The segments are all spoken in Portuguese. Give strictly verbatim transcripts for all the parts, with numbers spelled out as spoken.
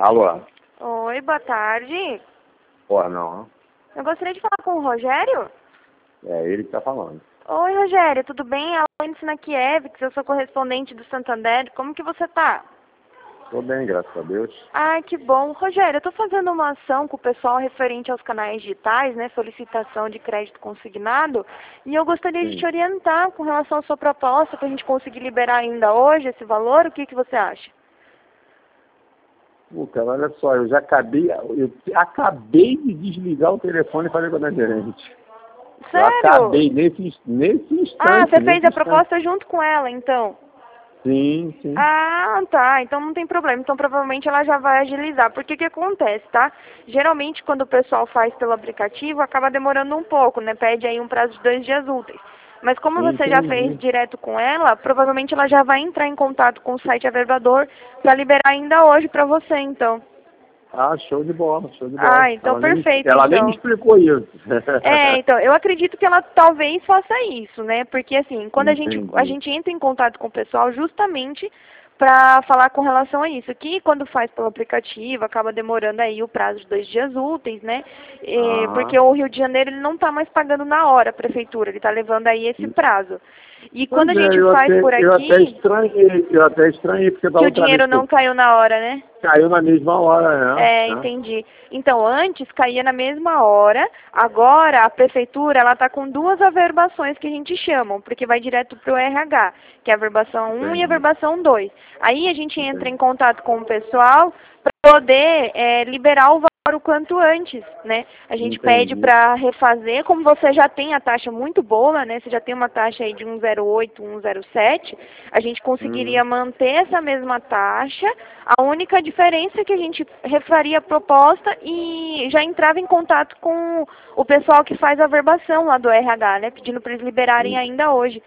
Alô? Oi, boa tarde. Porra, não. Eu gostaria de falar com o Rogério. É ele que tá falando. Oi, Rogério, tudo bem? Ela é na Kiev, que eu sou correspondente do Santander. Como que você tá? Tô bem, graças a Deus. Ai, que bom. Rogério, eu tô fazendo uma ação com o pessoal referente aos canais digitais, né? Solicitação de crédito consignado. E eu gostaria Sim. de te orientar com relação à sua proposta, pra gente conseguir liberar ainda hoje esse valor. O que que você acha? Pô, cara, olha só, eu já acabei, eu acabei de desligar o telefone e falei com a minha gerente. Sério? Eu acabei nesse, nesse instante. Ah, você fez nesse a instante. proposta junto com ela, então? Sim, sim. Ah, tá. Então não tem problema. Então provavelmente ela já vai agilizar. Porque que acontece, tá? Geralmente quando o pessoal faz pelo aplicativo, acaba demorando um pouco, né? Pede aí um prazo de dois dias úteis. Mas como você já Entendi. fez direto com ela, provavelmente ela já vai entrar em contato com o site Averbador para liberar ainda hoje para você, então. Ah, show de bola, show de bola. Ah, então ela nem, perfeito, ela então. nem me explicou isso. É, então, eu acredito que ela talvez faça isso, né? Porque assim, quando a gente, a Entendi. gente entra em contato com o pessoal justamente para falar com relação a isso. Que quando faz pelo aplicativo, acaba demorando aí o prazo de dois dias úteis, né? É, Ah. porque o Rio de Janeiro ele não está mais pagando na hora a prefeitura, ele está levando aí esse prazo. E quando a Pois é, gente eu faz até, por eu até aqui, estranhei, eu até estranhei, porque da que o outra vez dinheiro que eu não caiu na hora, né? caiu na mesma hora, né? É, né? entendi. Então, antes caía na mesma hora, agora a prefeitura ela está com duas averbações que a gente chama, porque vai direto para o R H, que é a averbação um e a Entendi. averbação dois. Aí a gente entra Entendi. em contato com o pessoal para poder é, liberar o valor o quanto antes, né? A gente pede Entendi. para refazer, como você já tem a taxa muito boa, né? Você já tem uma taxa aí de um zero oito, um zero sete, a gente conseguiria Uhum. manter essa mesma taxa. A única diferença é que a gente refaria a proposta e já entrava em contato com o pessoal que faz a averbação lá do R H, né? Pedindo para eles liberarem ainda hoje.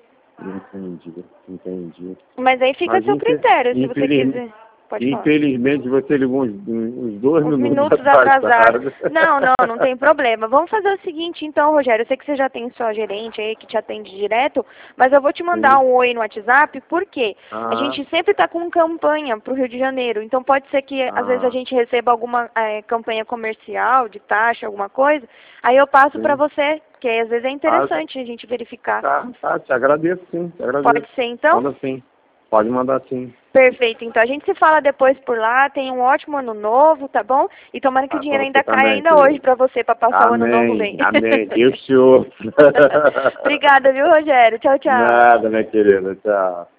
Entendi, entendi. Mas aí fica a Mas seu infel- critério, se você infeliz- quiser. Pode falar. infelizmente você ligou uns, uns dois Uns minutos minutos atrasados. atrasado. Não, não, não tem problema. Vamos fazer o seguinte, então, Rogério. Eu sei que você já tem sua gerente aí que te atende direto, mas eu vou te mandar Sim. um oi no WhatsApp, por quê? A Ah, gente sempre está com campanha para o Rio de Janeiro, então pode ser que às vezes a ah, gente receba alguma é, campanha comercial, de taxa, alguma coisa, aí eu passo para sim. você, que às vezes é Ah, interessante a gente verificar. tá, tá, te agradeço sim, te agradeço. Pode ser, então? Manda sim. Pode mandar sim. Perfeito, então a gente se fala depois por lá, tenha um ótimo ano novo, tá bom? E tomara que o Ah, pra dinheiro você ainda caia também, ainda querido. hoje pra você, pra passar o ano novo Amém, bem. amém. Deus te ouça. Obrigada, viu, Rogério? Tchau, tchau. Nada, minha querida. Tchau.